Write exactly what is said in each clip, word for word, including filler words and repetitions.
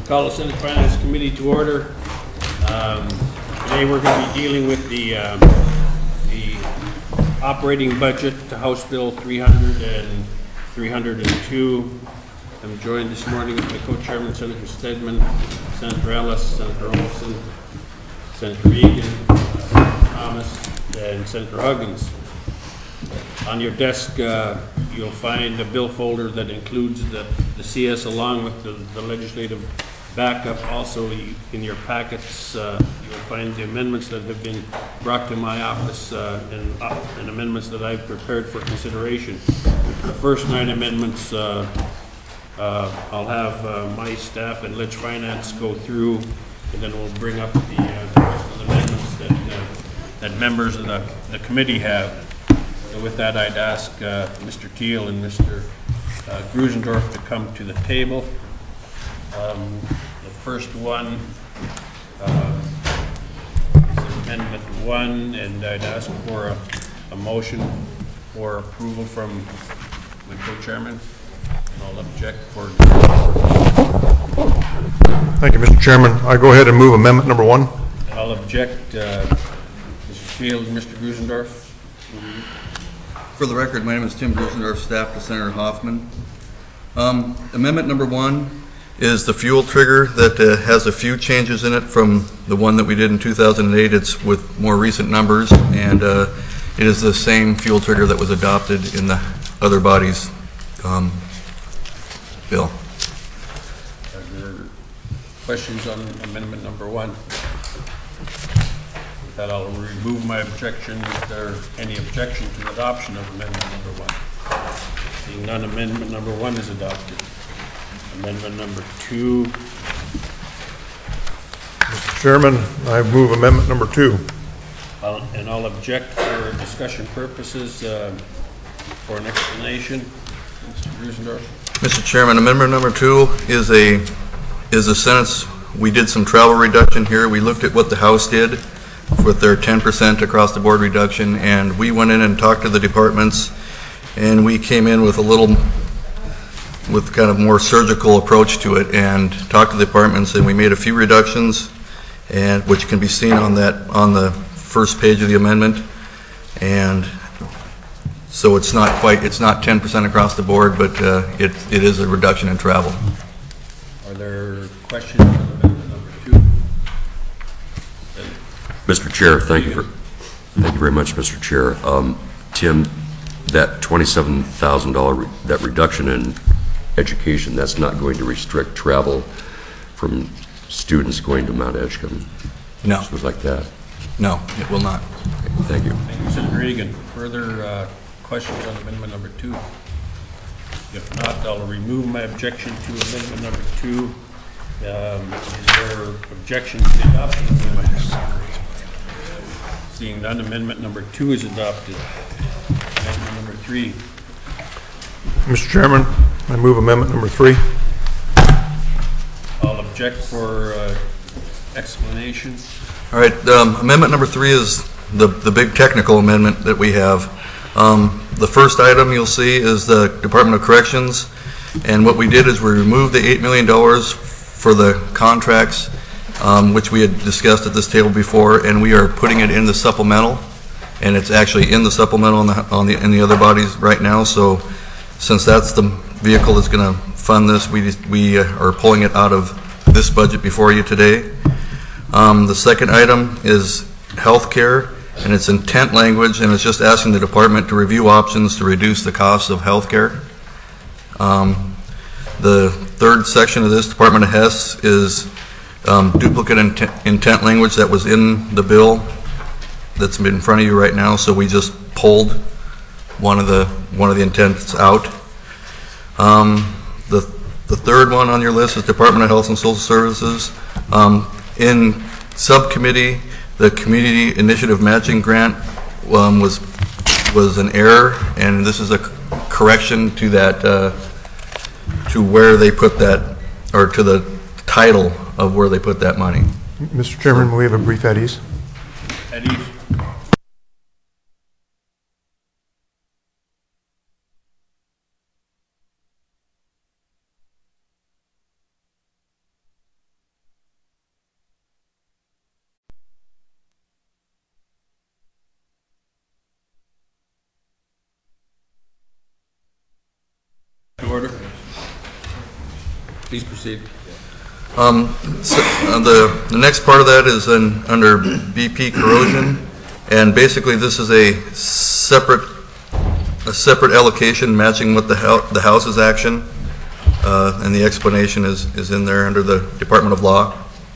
Call the Senate Finance Committee to order. Um, today we're going to be dealing with the, um, the operating budget to House Bill three hundred and three hundred two. I'm joined this morning with my co-chairman, Senator Stedman, Senator Ellis, Senator Olson, Senator Egan, Senator Thomas, and Senator Huggins. On your desk, uh, you'll find a bill folder that includes the, the C S along with the, the legislative backup. Also, in your packets, uh, you'll find the amendments that have been brought to my office uh, and, uh, and amendments that I've prepared for consideration. The first nine amendments, uh, uh, I'll have uh, my staff and Ledge Finance go through, and then we'll bring up the, uh, the rest of the amendments that, uh, that members of the, the committee have. So with that, I'd ask uh, Mister Teal and Mister Uh, Grusendorf to come to the table. Um, the first one uh, is Amendment one, and I'd ask for a, a motion for approval from my co-chairman. And I'll object for. Thank you, Mister Chairman. I go ahead and move amendment number one. And I'll object, uh, Mister Field and Mister Grusendorf. Mm-hmm. For the record, my name is Tim Grusendorf, staff to Senator Hoffman. Um, amendment number one is the fuel trigger that uh, has a few changes in it from the one that we did in two thousand eight. It's with more recent numbers, and uh, it is the same fuel trigger that was adopted in the other body's um, bill. Are there questions on amendment number one? With that, I'll remove my objection. Is there any objection to adoption of amendment number one? Seeing none, amendment number one is adopted. Amendment number two. Mister Chairman, I move amendment number two. I'll, and I'll object for discussion purposes. Uh, for an explanation, Mister Grusendorf. Mister Chairman, amendment number two is a is a sentence. We did some travel reduction here. We looked at what the House did with their ten percent across the board reduction, and we went in and talked to the departments, and we came in with a little with kind of more surgical approach to it and talked to the departments, and we made a few reductions, and which can be seen on that on the first page of the amendment. And so it's not quite it's not ten percent across the board, but uh, it it is a reduction in travel. Are there questions on amendment number two? Mister Chair, thank you for thank you very much, Mister Chair. Um, Tim, that twenty-seven thousand dollars re that reduction in education, that's not going to restrict travel from students going to Mount Edgecombe? No. Something like that? No, it will not. Okay, thank you. Thank you, Senator Egan. Further uh, questions on amendment number two? If not, I'll remove my objection to amendment number two. Um, is there objection to the adoption of amendment number two? Seeing none, amendment number two is adopted. Amendment number three. Mister Chairman, I move amendment number three. I'll object for uh, explanation. All right, um, amendment number three is the, the big technical amendment that we have. Um, the first item you'll see is the Department of Corrections, and what we did is we removed the eight million dollars for the contracts, um, which we had discussed at this table before, and we are putting it in the supplemental, and it's actually in the supplemental on the, on the, in the other bodies right now. So since that's the vehicle that's going to fund this, we, we uh, are pulling it out of this budget before you today. Um, the second item is health care, and it's intent language, and it's just asking the department to review options to reduce the costs of health care. Um, the third section of this, Department of Hess, is um, duplicate intent, intent language that was in the bill that's in front of you right now, so we just pulled one of the one of the intents out. Um, the the third one on your list is Department of Health and Social Services. Um, in subcommittee, the Community Initiative Matching Grant um, was was an error, and this is a correction to that uh, to where they put that, or to the title of where they put that money. Mister Chairman, we have a brief at ease. At ease. Please proceed. Um, so, uh, the, the next part of that is in, under B P corrosion, and basically this is a separate a separate allocation matching with the, hou the House's action, uh, and the explanation is, is in there under the Department of Law.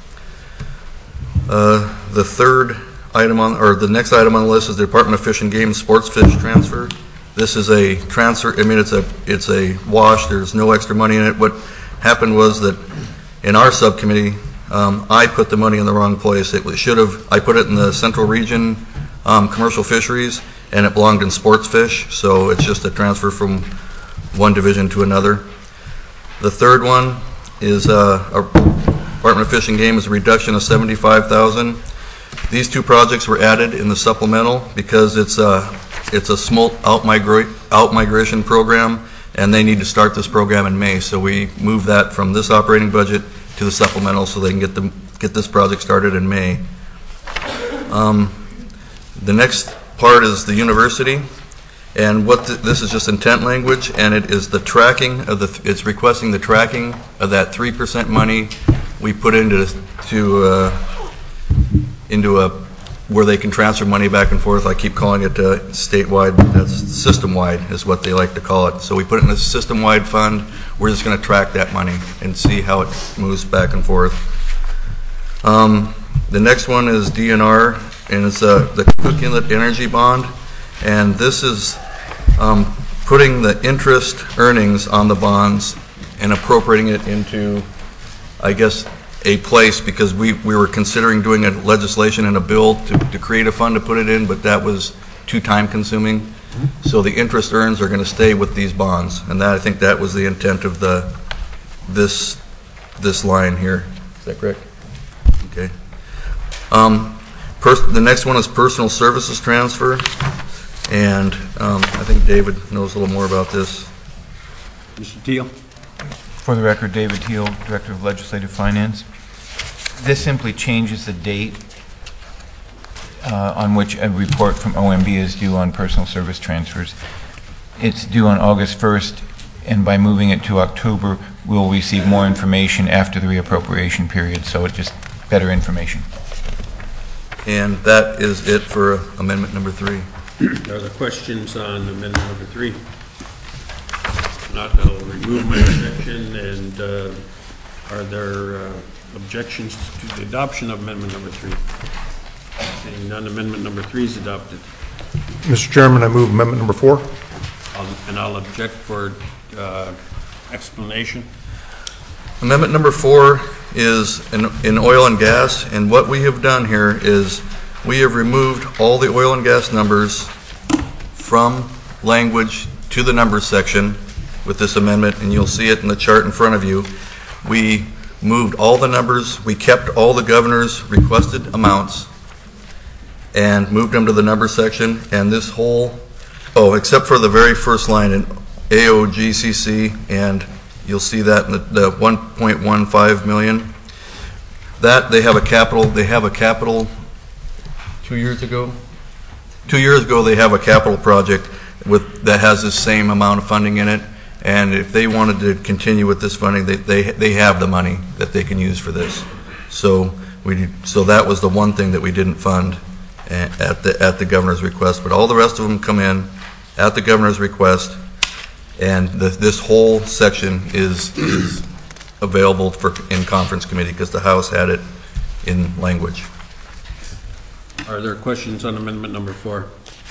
Uh, the third item on, or the next item on the list is the Department of Fish and Game sports fish transfer. This is a transfer, I mean it's a, it's a wash, there's no extra money in it. What happened was that in our subcommittee, um, I put the money in the wrong place. It should have, I put it in the Central Region um, Commercial Fisheries, and it belonged in Sports Fish, so it's just a transfer from one division to another. The third one is uh, our Department of Fish and Game is a reduction of seventy-five thousand dollars. These two projects were added in the supplemental because it's a, it's a smolt out, migra out migration program, and they need to start this program in May. So we moved that from this operating budget to the supplemental so they can get, them, get this project started in May. Um, the next part is the university, and what the, this is just intent language, and it is the tracking of the, it's requesting the tracking of that three percent money we put into, to, uh, into a, where they can transfer money back and forth. I keep calling it uh, statewide, but that's system-wide is what they like to call it. So we put it in a system-wide fund. We're just going to track that money and see how it moves back and forth. Um, the next one is D N R, and it's uh, the Cook Inlet Energy Bond. And this is um, putting the interest earnings on the bonds and appropriating it into, I guess, a place, because we, we were considering doing a legislation and a bill to, to create a fund to put it in, but that was too time consuming. Mm-hmm. So the interest earns are going to stay with these bonds, and that, I think that was the intent of the this this line here. Is that correct? Okay. Um, pers the next one is personal services transfer, and um, I think David knows a little more about this. Mister Teal. For the record, David Teal, Director of Legislative Finance. This simply changes the date uh, on which a report from O M B is due on personal service transfers. It's due on August first, and by moving it to October, we'll receive more information after the reappropriation period, so it's just better information. And that is it for amendment number three. Are there questions on amendment number three? Not, I'll remove my objection. And uh, are there uh, objections to the adoption of amendment number three? Seeing none, amendment number three is adopted. Mister Chairman, I move amendment number four. I'll, and I'll object for uh, explanation. Amendment number four is in, in oil and gas, and what we have done here is we have removed all the oil and gas numbers from language to the numbers section with this amendment, and you'll see it in the chart in front of you. We moved all the numbers, we kept all the governor's requested amounts and moved them to the number section, and this whole, oh, except for the very first line in A O G C C, and you'll see that in the, the one point one five million. That they have a capital, they have a capital two years ago? Two years ago they have a capital project with that has the same amount of funding in it. And if they wanted to continue with this funding, they, they, they have the money that they can use for this. So we so that was the one thing that we didn't fund at the at the governor's request. But all the rest of them come in at the governor's request, and the, this whole section is is available for in conference committee because the House had it in language. Are there questions on amendment number four?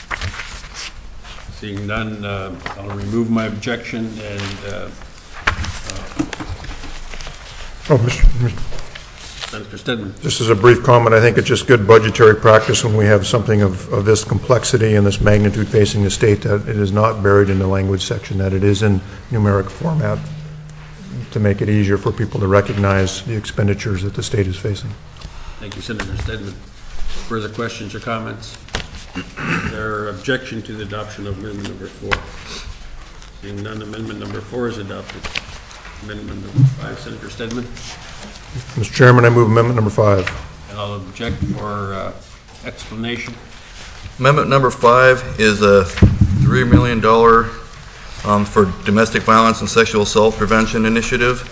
Seeing none, uh, I'll remove my objection and uh, Oh, Mister Senator Stedman. Just as a brief comment, I think it's just good budgetary practice when we have something of, of this complexity and this magnitude facing the state that it is not buried in the language section, that it is in numeric format to make it easier for people to recognize the expenditures that the state is facing. Thank you, Senator Stedman. Further questions or comments? Is there objection to the adoption of amendment number four? Seeing none, amendment number four is adopted. Amendment number five, Senator Stedman. Mister Chairman, I move amendment number five. And I'll object for uh, explanation. Amendment number five is a three million dollars um, for domestic violence and sexual assault prevention initiative.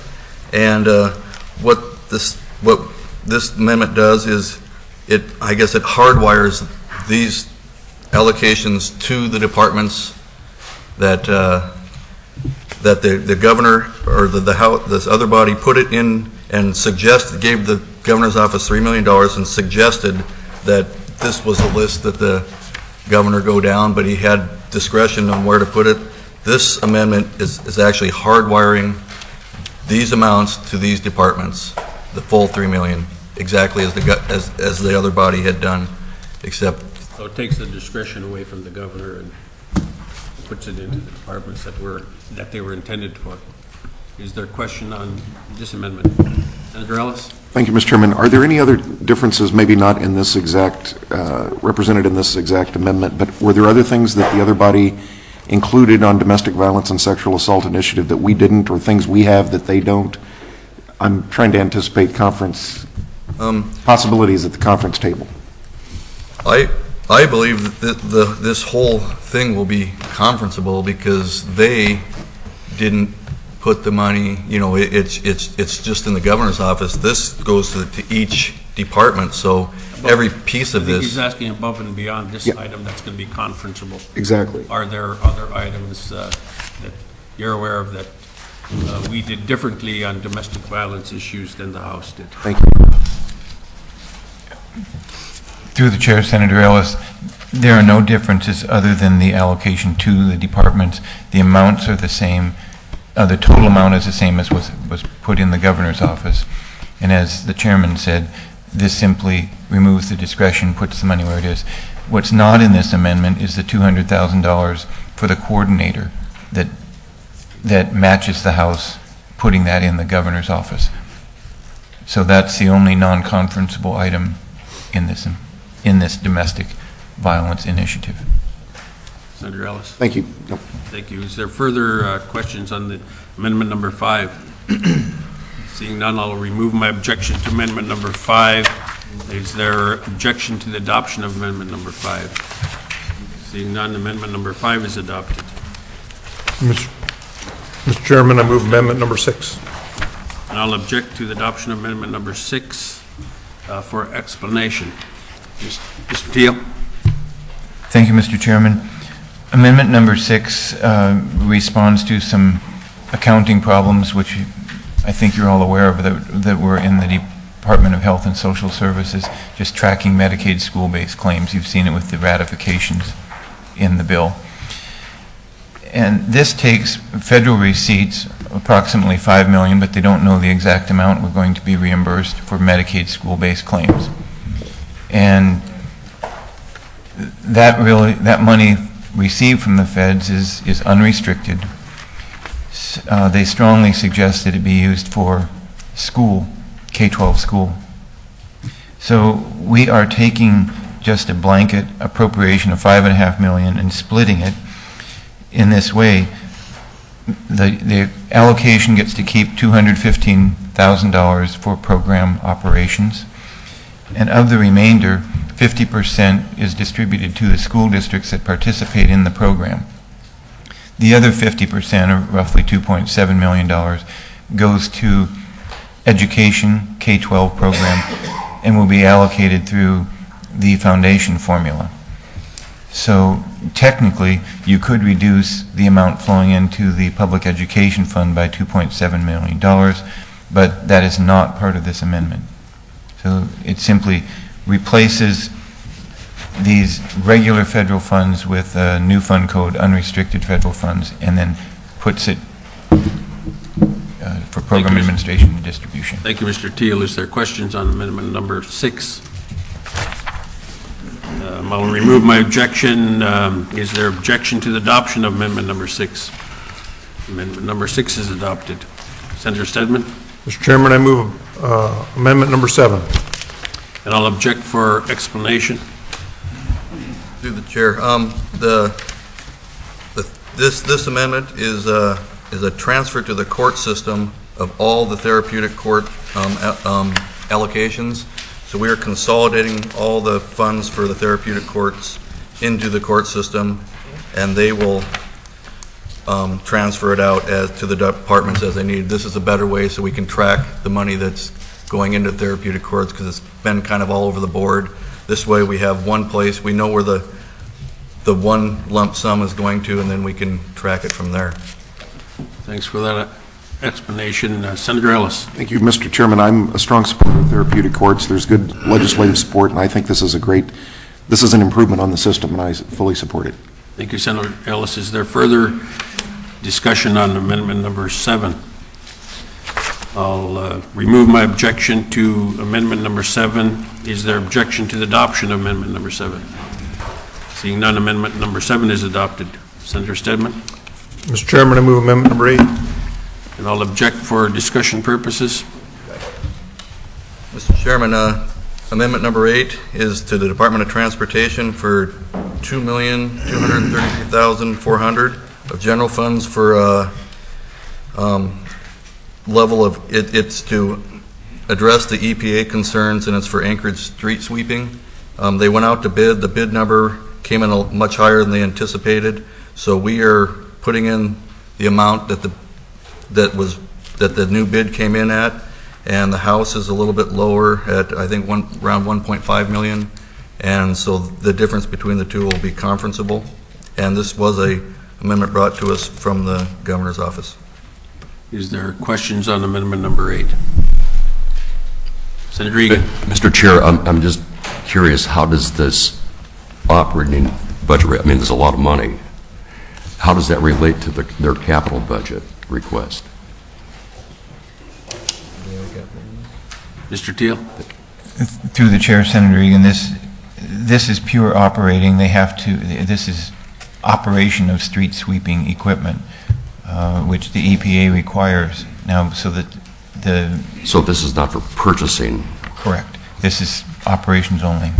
And uh, what this what this amendment does is it, I guess, it hardwires these allocations to the departments that uh, that the, the governor or the, the House, this other body put it in and suggested, gave the governor's office three million dollars and suggested that this was a list that the governor go down, but he had discretion on where to put it. This amendment is, is actually hardwiring these amounts to these departments, the full three million dollars, exactly as the as, as the other body had done, except. So it takes the discretion away from the governor and puts it into the departments that were that they were intended for. Is there a question on this amendment? Senator Ellis? Thank you, Mister Chairman. Are there any other differences, maybe not in this exact, uh, represented in this exact amendment, but were there other things that the other body included on domestic violence and sexual assault initiative that we didn't, or things we have that they don't? I'm trying to anticipate conference um, possibilities at the conference table. I I believe that the, the, this whole thing will be conferenceable because they didn't put the money. You know, it, it's it's it's just in the governor's office. This goes to, to each department. So above, every piece of I think this. He's asking above and beyond this yeah. item that's going to be conferenceable. Exactly. Are there other items uh, that you're aware of that uh, we did differently on domestic violence issues than the House did? Thank you. Through the chair, Senator Ellis, there are no differences other than the allocation to the departments. The amounts are the same. Uh, the total amount is the same as was, was put in the governor's office. And as the chairman said, this simply removes the discretion, puts the money where it is. What's not in this amendment is the two hundred thousand dollars for the coordinator that, that matches the House, putting that in the governor's office. So that's the only non-conferenceable item in this in this domestic violence initiative. Senator Ellis? Thank you. Nope. Thank you. Is there further uh, questions on the amendment number five? Seeing none, I'll remove my objection to amendment number five. Is there objection to the adoption of amendment number five? Seeing none, amendment number five is adopted. Mister Mister Chairman, I move amendment number six. And I'll object to the adoption of amendment number six uh, for explanation. Mister Teal? Thank you, Mister Chairman. Amendment number six uh, responds to some accounting problems, which I think you're all aware of, that, that were in the Department of Health and Social Services, just tracking Medicaid school-based claims. You've seen it with the ratifications in the bill. And this takes federal receipts, approximately five million dollars, but they don't know the exact amount we're going to be reimbursed for Medicaid school-based claims. And that really, that money received from the feds is, is unrestricted. Uh, they strongly suggest that it be used for school, K twelve school. So we are taking just a blanket appropriation of five and a half million and splitting it in this way. The, the allocation gets to keep two hundred fifteen thousand dollars for program operations, and of the remainder, fifty percent is distributed to the school districts that participate in the program. The other fifty percent, or roughly two point seven million dollars, goes to education, K twelve program, and will be allocated through the foundation formula. So technically, you could reduce the amount flowing into the public education fund by two point seven million dollars, but that is not part of this amendment. So it simply replaces these regular federal funds with a new fund code, unrestricted federal funds, and then puts it uh, for program administration and distribution. Thank you, Mister Teal. Is there questions on amendment number six? Um, I'll remove my objection. Um, is there objection to the adoption of amendment number six? Amendment number six is adopted. Senator Stedman? Mister Chairman, I move uh, amendment number seven. And I'll object for explanation. Through the chair, um, the, the this this amendment is a is a transfer to the court system of all the therapeutic court um, um, allocations. So we are consolidating all the funds for the therapeutic courts into the court system, and they will um, transfer it out as to the departments as they need. This is a better way so we can track the money that's going into therapeutic courts, because it's been kind of all over the board. This way we have one place, we know where the the one lump sum is going to, and then we can track it from there. Thanks for that explanation. Uh, Senator Ellis. Thank you, Mister Chairman. I'm a strong supporter of therapeutic courts. There's good legislative support, and I think this is a great, this is an improvement on the system, and I fully support it. Thank you, Senator Ellis. Is there further discussion on amendment number seven? I'll uh, remove my objection to amendment number seven. Is there objection to the adoption of amendment number seven? Seeing none, amendment number seven is adopted. Senator Stedman? Mister Chairman, I move amendment number eight. And I'll object for discussion purposes. Mister Chairman, uh, amendment number eight is to the Department of Transportation for two million two hundred thirty-three thousand four hundred dollars of general funds for uh, um, level of, it, it's to address the E P A concerns, and it's for Anchorage street sweeping. Um, they went out to bid. The bid number came in a, much higher than they anticipated, so we are putting in the amount that the that was that the new bid came in at, and the House is a little bit lower at, I think, one around one point five million, and so the difference between the two will be conferenceable. And this was a amendment brought to us from the governor's office. Is there questions on amendment number eight? Senator Egan. Mister Chair, I'm, I'm just curious, how does this operating budget, I mean, there's a lot of money. How does that relate to the, their capital budget request? Mister Teal. Through the chair, Senator Egan, this this is pure operating. They have to. This is operation of street sweeping equipment, uh, which the E P A requires now. So that the So this is not for purchasing. Correct. This is operations only.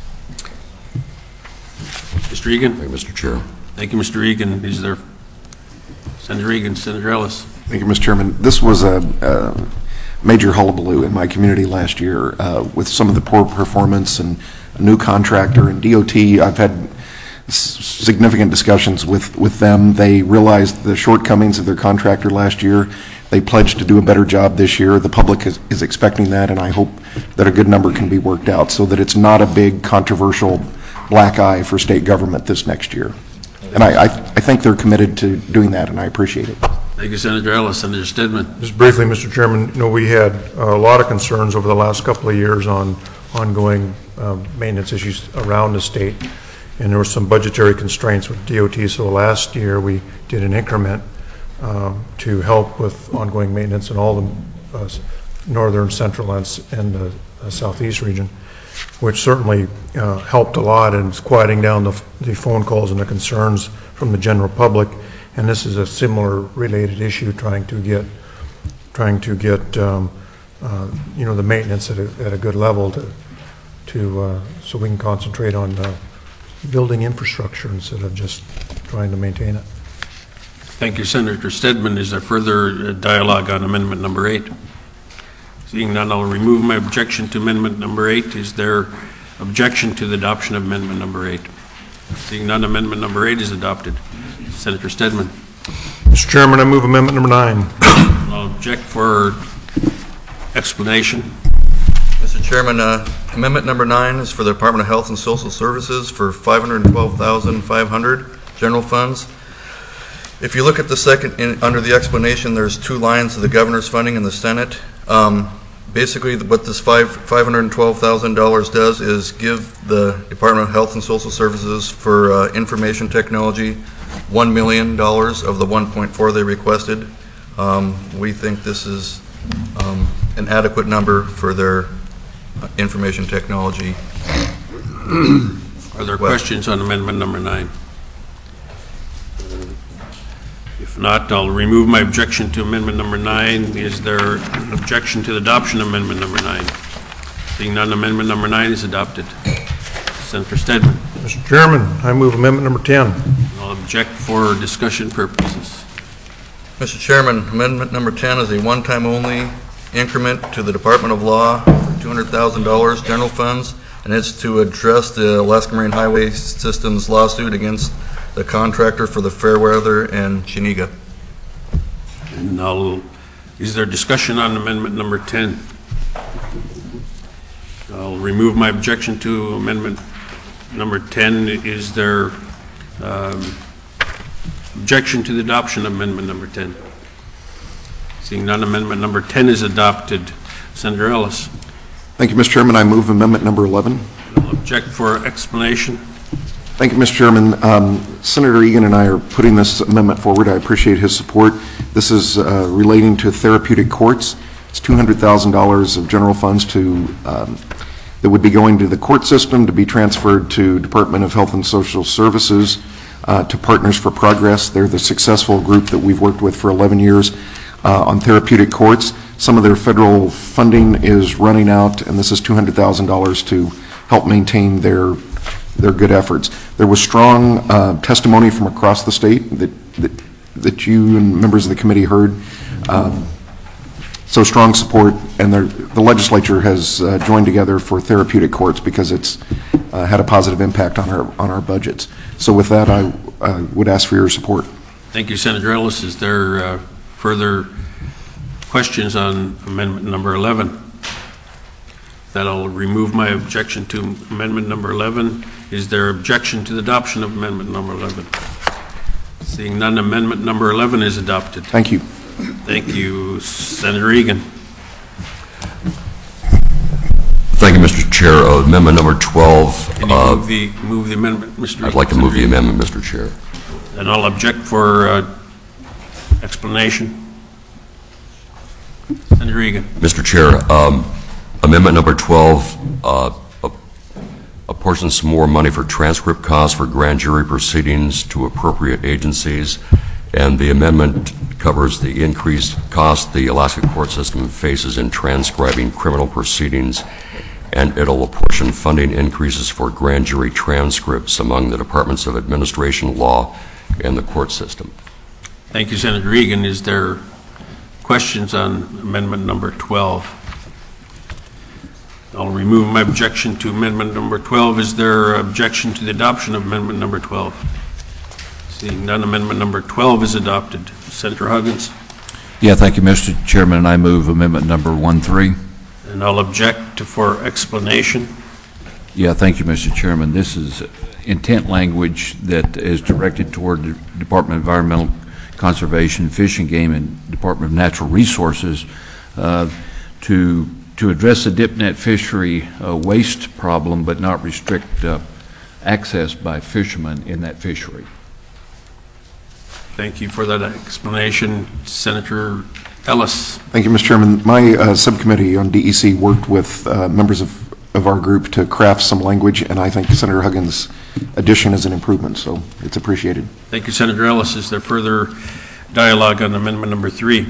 Mister Egan. Thank you, Mister Chair. Thank you, Mister Egan. Is there Senator Egan, Senator Ellis? Thank you, Mister Chairman. This was a, a major hullabaloo in my community last year uh, with some of the poor performance and a new contractor and D O T. I've had s significant discussions with, with them. They realized the shortcomings of their contractor last year. They pledged to do a better job this year. The public is, is expecting that, and I hope that a good number can be worked out so that it's not a big controversial black eye for state government this next year. And I, I, I think they're committed to doing that, and I appreciate it. Thank you, Senator Ellis. Senator Stedman. Just briefly, Mister Chairman, you know, we had a lot of concerns over the last couple of years on ongoing um, maintenance issues around the state, and there were some budgetary constraints with D O T, so last year we did an increment um, to help with ongoing maintenance in all the uh, northern, central, and, and the uh, southeast region, which certainly uh, helped a lot and is quieting down the, the phone calls and the concerns from the general public. And this is a similar related issue, trying to get, trying to get, um, uh, you know, the maintenance at a, at a good level to, to, uh, so we can concentrate on uh, building infrastructure instead of just trying to maintain it. Thank you, Senator Stedman. Is there further uh, dialogue on amendment number eight? Seeing none, I'll remove my objection to amendment number eight. Is there objection to the adoption of amendment number eight? Seeing none, amendment number eight is adopted. Senator Stedman. Mister Chairman, I move amendment number nine. I'll object for explanation. Mister Chairman, uh, amendment number nine is for the Department of Health and Social Services for five hundred twelve thousand five hundred dollars general funds. If you look at the second, in, under the explanation, there's two lines of the governor's funding in the Senate. Um, basically, what this five hundred twelve thousand dollars does is give the Department of Health and Social Services for uh, information technology one million dollars of the one point four they requested. Um, we think this is um, an adequate number for their uh, information technology. Are there questions on amendment number nine? If not, I'll remove my objection to amendment number nine. Is there an objection to the adoption of amendment number nine? Seeing none, amendment number nine is adopted. Senator Stedman. Mister Chairman, I move amendment number ten. I'll object for discussion purposes. Mister Chairman, amendment number ten is a one-time only increment to the Department of Law for two hundred thousand dollars general funds, and it's to address the Alaska Marine Highway System's lawsuit against the contractor for the Fairweather and Chiniga. And I'll, is there discussion on amendment number ten? I'll remove my objection to amendment number ten. Is there um, objection to the adoption of amendment number ten? Seeing none, amendment number ten is adopted. Senator Ellis. Thank you, Mister Chairman. I move amendment number eleven. I'll object for explanation. Thank you, Mister Chairman. Um, Senator Egan and I are putting this amendment forward. I appreciate his support. This is uh, relating to therapeutic courts. It's two hundred thousand dollars of general funds to um, that would be going to the court system to be transferred to Department of Health and Social Services, uh, to Partners for Progress. They're the successful group that we've worked with for eleven years uh, on therapeutic courts. Some of their federal funding is running out, and this is two hundred thousand dollars to help maintain their their good efforts. There was strong uh, testimony from across the state that, that that you and members of the committee heard. Um, so strong support, and the legislature has uh, joined together for therapeutic courts because it's uh, had a positive impact on our on our budgets. So with that, I uh, would ask for your support. Thank you, Senator Ellis. Is there uh, further questions on amendment number eleven? That I'll remove my objection to amendment number eleven. Is there objection to the adoption of amendment number eleven? Seeing none, amendment number eleven is adopted. Thank you. Thank you, Senator Egan. Thank you, Mister Chair. Uh, amendment number twelve. Can you uh, move the move the amendment, Mister I'd like to move the amendment, Mister Chair. And I'll object for uh, explanation. Senator Egan. Mister Chair, um, amendment number twelve uh, apportions some more money for transcript costs for grand jury proceedings to appropriate agencies, and the amendment covers the increased cost the Alaska court system faces in transcribing criminal proceedings, and it'll apportion funding increases for grand jury transcripts among the Departments of Administration, Law, and the court system. Thank you, Senator Egan. Is there questions on amendment number twelve? I'll remove my objection to amendment number twelve. Is there objection to the adoption of amendment number twelve? Seeing none, amendment number twelve is adopted. Senator Huggins. Yeah, thank you, Mister Chairman, and I move amendment number one three. And I'll object to, for explanation. Yeah, thank you, Mister Chairman. This is intent language that is directed toward the Department of Environmental Conservation, Fish and Game, and Department of Natural Resources uh, to to address the dip net fishery uh, waste problem, but not restrict uh, access by fishermen in that fishery. Thank you for that explanation. Senator Ellis. Thank you, Mister Chairman. My uh, subcommittee on D E C worked with uh, members of, of our group to craft some language, and I think Senator Huggins' addition is an improvement, so it's appreciated. Thank you, Senator Ellis. Is there further dialogue on amendment number three?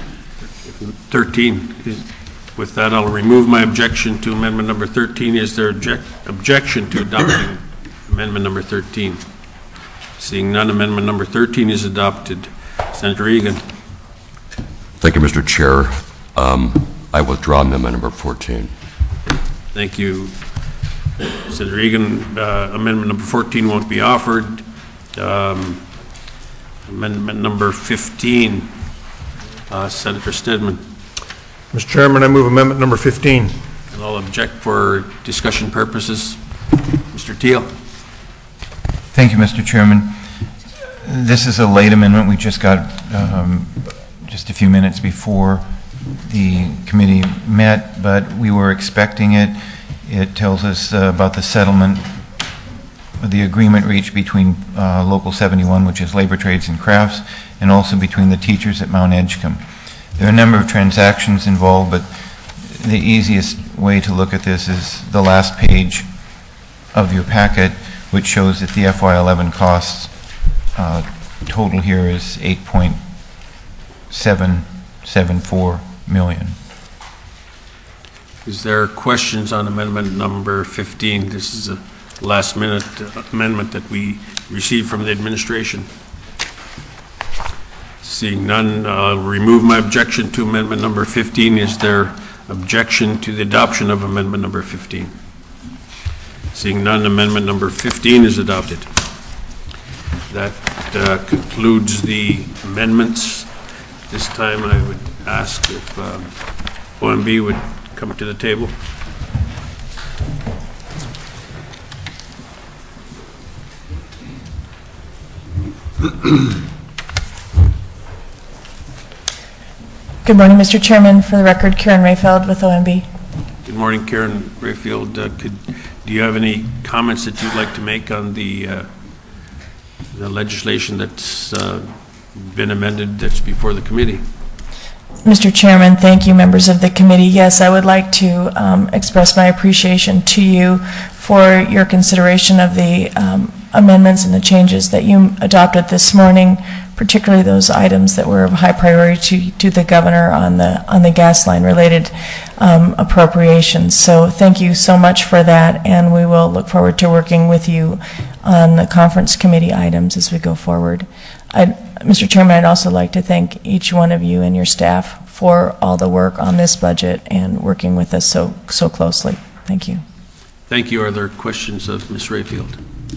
thirteen. With that, I'll remove my objection to amendment number thirteen. Is there object, objection to adopting amendment number thirteen? Seeing none, amendment number thirteen is adopted. Senator Egan. Thank you, Mister Chair. Um, I withdraw amendment number fourteen. Thank you, Senator Egan. Uh, amendment number fourteen won't be offered. Um, amendment number fifteen, uh, Senator Stedman. Mister Chairman, I move amendment number fifteen. And I'll object for discussion purposes. Mister Teal. Thank you, Mister Chairman. This is a late amendment. We just got um, just a few minutes before the committee met, but we were expecting it. It tells us uh, about the settlement, the agreement reached between uh, Local seventy-one, which is Labor Trades and Crafts, and also between the teachers at Mount Edgecombe. There are a number of transactions involved, but the easiest way to look at this is the last page of your packet, which shows that the F Y eleven costs uh, total here is eight point seven seven four million. Is there questions on amendment number fifteen? This is a last minute amendment that we received from the administration. Seeing none, I'll remove my objection to amendment number fifteen. Is there objection to the adoption of amendment number fifteen? Seeing none, amendment number fifteen is adopted. that uh, concludes the amendments. This time I would ask if um, O M B would come to the table. Good morning, Mister Chairman. For the record, Karen Rayfeld with O M B. Good morning, Karen Rayfield. Uh, could, do you have any comments that you'd like to make on the uh, the legislation that's uh, been amended that's before the committee? Mister Chairman, thank you, members of the committee. Yes, I would like to um, express my appreciation to you for your consideration of the um, amendments and the changes that you adopted this morning, particularly those items that were of high priority to, to the governor on the on the gas line related um, appropriations. So thank you so much for that, and we will look forward to working with you on the conference committee items as we go forward. I'd, Mister Chairman, I'd also like to thank each one of you and your staff for all the work on this budget and working with us so so closely. Thank you. Thank you. Are there questions of Miz Rayfield?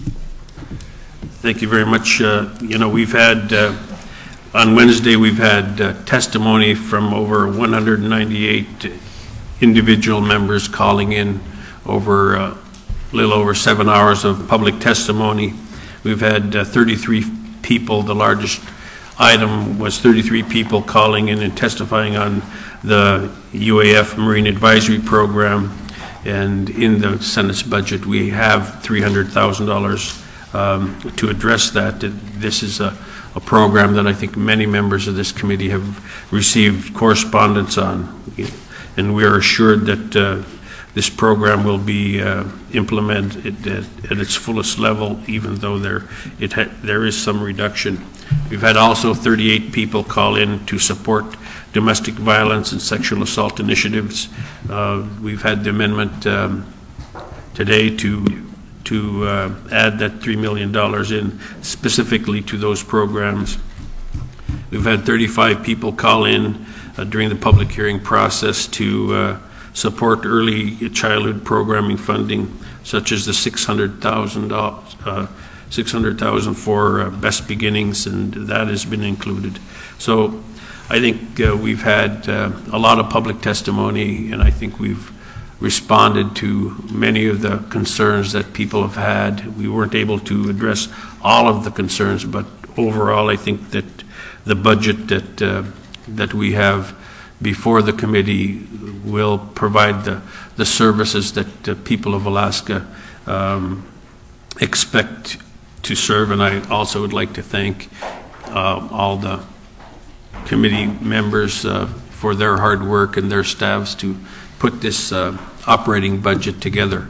Thank you very much. Uh, you know, we've had, uh, on Wednesday, we've had uh, testimony from over one hundred ninety-eight individual members calling in, over uh, a little over seven hours of public testimony. We've had uh, thirty-three people. The largest item was thirty-three people calling in and testifying on the U A F Marine Advisory Program. And in the Senate's budget, we have three hundred thousand dollars Um, to address that. This is a, a program that I think many members of this committee have received correspondence on, and we are assured that uh, this program will be uh, implemented at, at its fullest level, even though there it ha there is some reduction. We've had also thirty-eight people call in to support domestic violence and sexual assault initiatives. Uh, we've had the amendment um, today to to uh, add that three million dollars in specifically to those programs. We've had thirty-five people call in uh, during the public hearing process to uh, support early childhood programming funding, such as the six hundred thousand dollars, uh, six hundred thousand dollars for uh, Best Beginnings, and that has been included. So I think uh, we've had uh, a lot of public testimony, and I think we've responded to many of the concerns that people have had. We weren't able to address all of the concerns, but overall I think that the budget that uh, that we have before the committee will provide the, the services that the people of Alaska um, expect to serve. And I also would like to thank uh, all the committee members uh, for their hard work and their staffs to put this uh, operating budget together.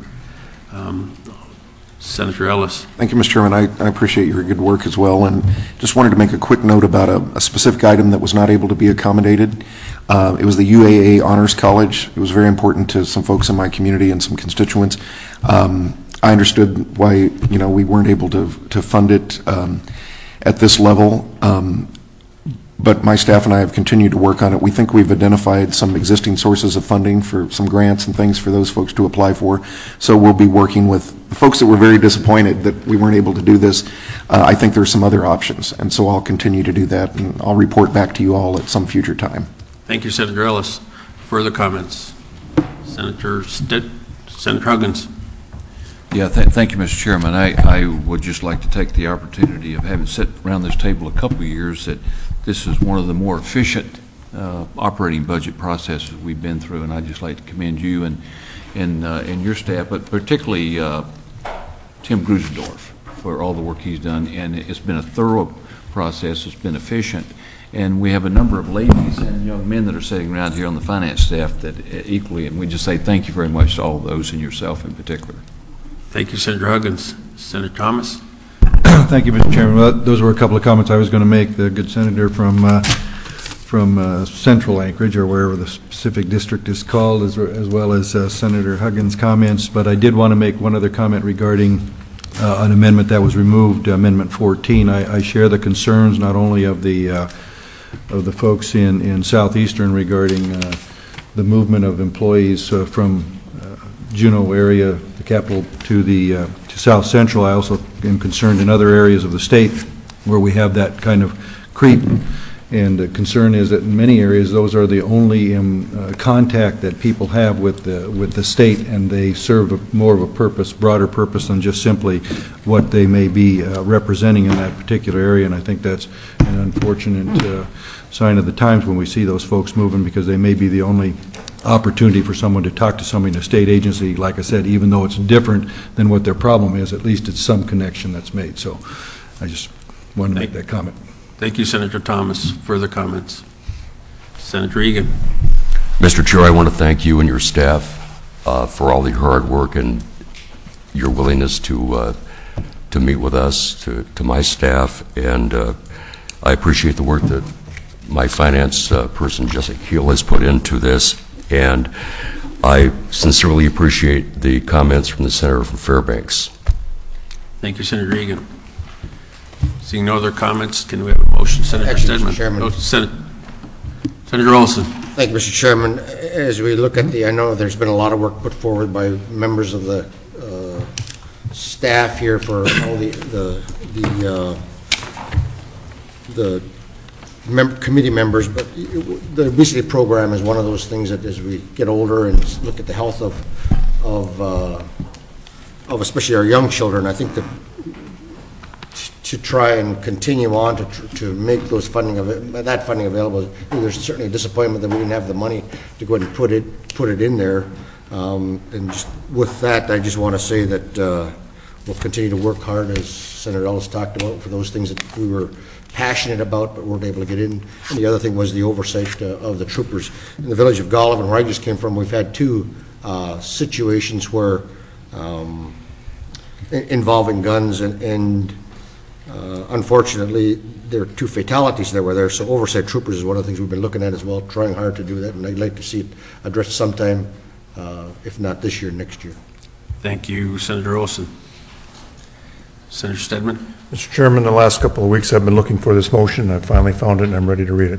Um, Senator Ellis. Thank you, Mister Chairman. I, I appreciate your good work as well, and just wanted to make a quick note about a, a specific item that was not able to be accommodated. Uh, it was the U A A Honors College. It was very important to some folks in my community and some constituents. Um, I understood why, you know, we weren't able to to fund it um, at this level. Um, But my staff and I have continued to work on it. We think we've identified some existing sources of funding for some grants and things for those folks to apply for. So we'll be working with the folks that were very disappointed that we weren't able to do this. Uh, I think there's some other options, and so I'll continue to do that, and I'll report back to you all at some future time. Thank you, Senator Ellis. Further comments? Senator Stitt, Senator Huggins. Yeah, th thank you, Mister Chairman. I, I would just like to take the opportunity of having sat around this table a couple of years that this is one of the more efficient uh, operating budget processes we've been through, and I'd just like to commend you and and, uh, and your staff, but particularly uh, Tim Grusendorf for all the work he's done. And it's been a thorough process. It's been efficient, and we have a number of ladies and young men that are sitting around here on the finance staff that equally, and we just say thank you very much to all of those and yourself in particular. Thank you, Senator Huggins. Senator Thomas. Thank you, Mister Chairman. Well, those were a couple of comments I was going to make. The good senator from uh, from uh, Central Anchorage, or wherever the specific district is called, as, as well as uh, Senator Huggins' comments. But I did want to make one other comment regarding uh, an amendment that was removed, Amendment fourteen. I, I share the concerns not only of the uh, of the folks in in Southeastern regarding uh, the movement of employees uh, from uh, Juneau area, the capital, to the uh, to South Central. I also am concerned in other areas of the state where we have that kind of creep. And the concern is that in many areas, those are the only um, uh, contact that people have with the, with the state, and they serve a, more of a purpose, broader purpose than just simply what they may be uh, representing in that particular area. And I think that's an unfortunate uh, sign of the times when we see those folks moving, because they may be the only opportunity for someone to talk to somebody in a state agency. Like I said, even though it's different than what their problem is, at least it's some connection that's made. So I just wanted to make that comment. Thank you, Senator Thomas. Further comments? Senator Egan. Mister Chair, I want to thank you and your staff uh, for all the hard work and your willingness to uh, to meet with us, to, to my staff, and uh, I appreciate the work that my finance uh, person, Jessica Keel, has put into this, and I sincerely appreciate the comments from the Senator from Fairbanks. Thank you, Senator Egan. Seeing no other comments, can we have a motion? Senator Actually, Stedman. Mister Chairman. Oh, Sen Senator Olson. Thank you, Mister Chairman. As we look at the, I know there's been a lot of work put forward by members of the uh, staff here for all the the the, uh, the mem committee members, but the obesity program is one of those things that as we get older and look at the health of of uh, of especially our young children, I think that to try and continue on to to make those funding of it, that funding available. There's certainly a disappointment that we didn't have the money to go ahead and put it put it in there. Um, and just with that, I just want to say that uh, we'll continue to work hard, as Senator Ellis talked about, for those things that we were passionate about but weren't able to get in. And the other thing was the oversight uh, of the troopers. In the village of Gollivan, where I just came from, we've had two uh, situations where um, involving guns, and, and Uh, unfortunately, there are two fatalities that were there, so oversight troopers is one of the things we've been looking at as well, trying hard to do that, and I'd like to see it addressed sometime, uh, if not this year, next year. Thank you, Senator Olson. Senator Stedman. Mister Chairman, the last couple of weeks I've been looking for this motion. I finally found it, and I'm ready to read it.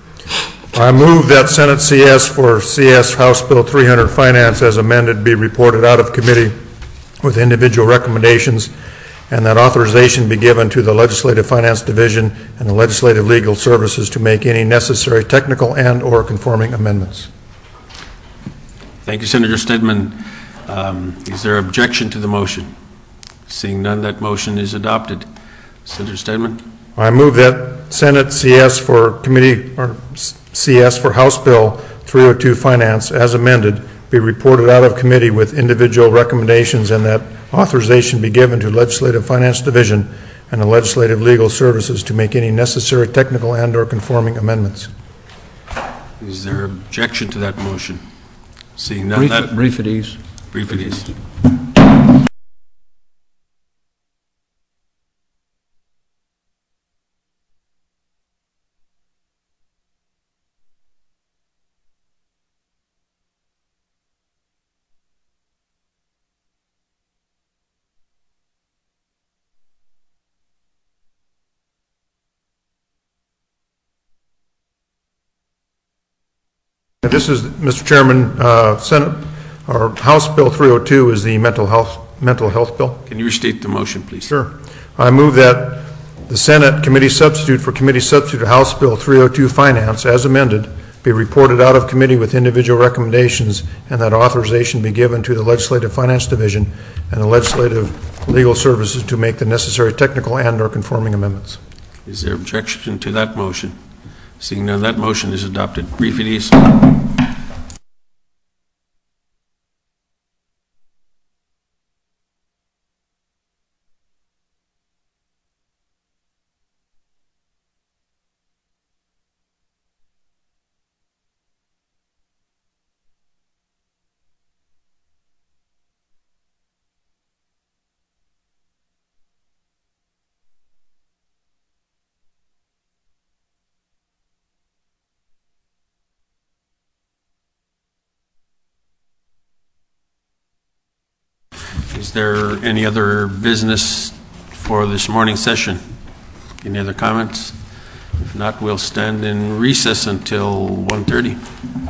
I move that Senate C S for C S House Bill three hundred Finance as amended be reported out of committee with individual recommendations, and that authorization be given to the Legislative Finance Division and the Legislative Legal Services to make any necessary technical and or conforming amendments. Thank you, Senator Stedman. Um, is there objection to the motion? Seeing none, that motion is adopted. Senator Stedman. I move that Senate C S for committee or C S for House Bill three oh two Finance as amended be reported out of committee with individual recommendations, and that authorization be given to Legislative Finance Division and the Legislative Legal Services to make any necessary technical and or conforming amendments. Is there objection to that motion? Seeing none, Brief, that brief at ease. brief it is. This is, Mister Chairman, uh, Senate or House Bill three oh two is the mental health mental health bill. Can you restate the motion, please? Sure. I move that the Senate committee substitute for committee substitute House Bill three oh two Finance as amended be reported out of committee with individual recommendations, and that authorization be given to the Legislative Finance Division and the Legislative Legal Services to make the necessary technical and or conforming amendments. Is there objection to that motion? Seeing none, that motion is adopted. Brief it is. Is there any other business for this morning's session? Any other comments? If not, we'll stand in recess until one thirty.